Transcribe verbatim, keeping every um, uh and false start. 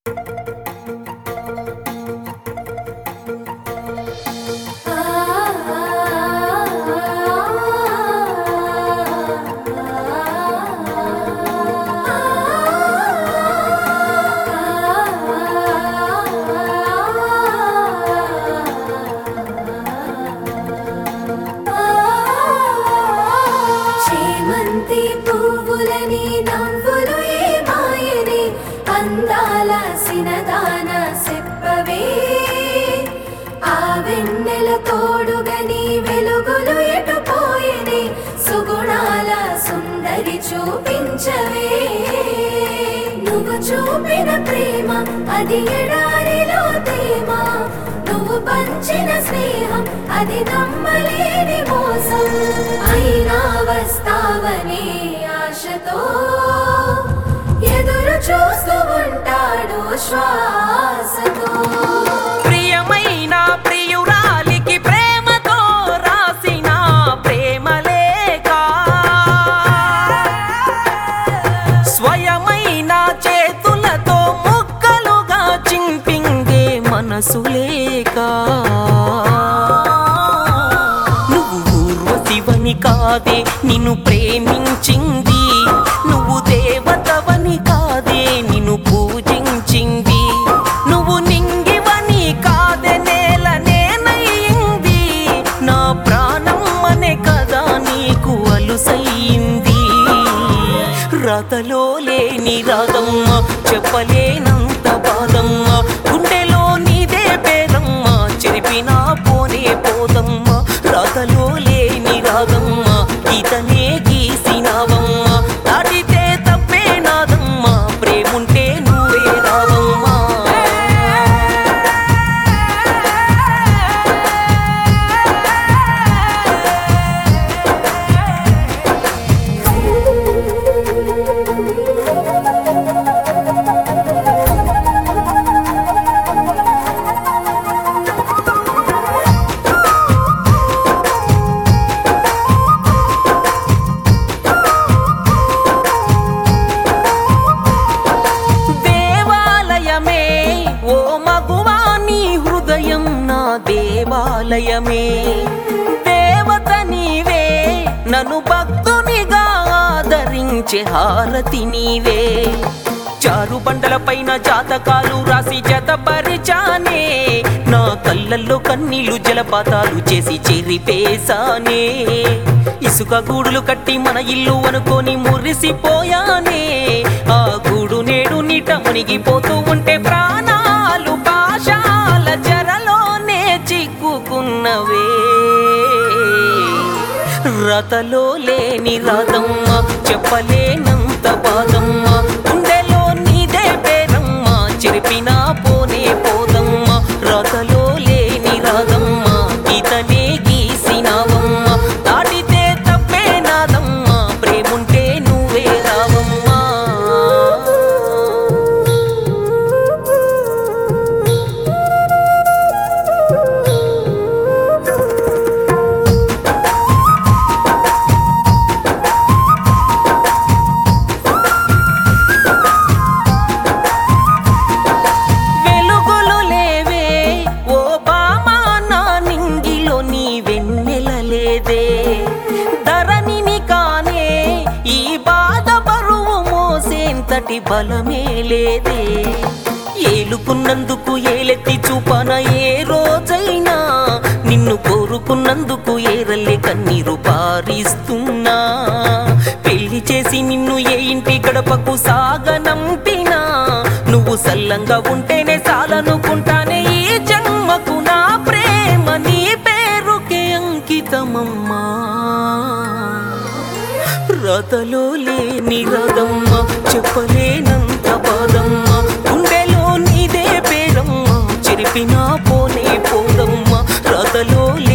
సినదాన సెప్పవే ఆ వెన్నెల తోడుగని వెలుగులు ఎటుపోయెనే సుగుణాల సుందరి చూపించవే నువ్వు చూపిన ప్రేమ అది ఎడారిలో తేమ నువ్వు పంచిన స్నేహం అది నమ్మలేని మోసం అయినా వస్తావనే ఆశతో ఎదురు చూస్తూ ఉంటాడు శ్వాసతో ప్రియమైన ప్రియురాలికి ప్రేమతో రాసిన ప్రేమలేఖ స్వయమైన చేతులతో ముక్కలుగా చింపిందే మనసు లేక నువ్వు ఊర్వశివని కాదే నిన్ను ప్రేమించింది నువ్వు దేవతవని కాదే నిన్ను పూజించింది నువ్వు నింగివని కాదే నేల నేనయ్యింది నా ప్రాణం అనే కదా నీకు అలుసయ్యింది రాతలో లేని రాగమ్మ చెప్పలేనంత బాధమ్మ గుండెలో నీదే పేరమ్మ చెరిపినా పోనే పోదమ్మ రాతలో లేని రాగమ్మ గీతనే గీసినావమ్మ దాటితే తప్పే నాదమ్మ ప్రేముంటే నువ్వే రావమ్మా ఓ మగువా నీ హృదయం నా దేవాలయమే దేవత నీవే నన్ను భక్తునిగా ఆదరించే హారతి నీవే చారు బండల పైన జాతకాలు రాసి జతపరిచానే నా కళ్ళల్లో కన్నీళ్లు జలపాతాలు చేసి చెరిపేశానే ఇసుక గూడులు కట్టి మన ఇల్లు అనుకొని మురిసిపోయానే ఆ గూడు నేడు నీట మునిగిపోతూ ఉంటే ప్రాణాలు పాశాల చెరలోనే చిక్కుకున్నవే రతలో లేని రాధమ్మ చెప్పలేనంత బాధమ్మ గుండెలో నీదే పేరమ్మ చెరిపినా పోనే పోదమ్మ రతలో లేని రాధమ్మ గీతనే గీసినావమ్మ దాటితే తప్పే నాదమ్మ ప్రేముంటే నువ్వే రావమ్మా వెలుగులు లేవే ఓ బామా నా నింగిలో నీ వెన్నెల లేదే ధరణిని కానే ఈ బాధ బరువు మోసేంతటి బలమే లేదే ఏలుకున్నందుకు ఏలెత్తి చూపన ఏ రోజైనా నిన్ను కోరుకున్నందుకు ఏరల్లే కన్నీరు పారిస్తున్నా పెళ్లి చేసి నిన్ను ఏ ఇంటి గడపకు సాగనంపినా నువ్వు సల్లంగా ఉంటేనే చాలనుకుంటానే ఈ జన్మకు నా ప్రేమ నీ పేరుకే అంకితమమ్మా రాతలో లేని రాగమ్మ చెప్పలేనంత బాధమ్మ గుండెలో నీదే పేరమ్మ చెరిపినా పోనే పోదమ్మ రాతలో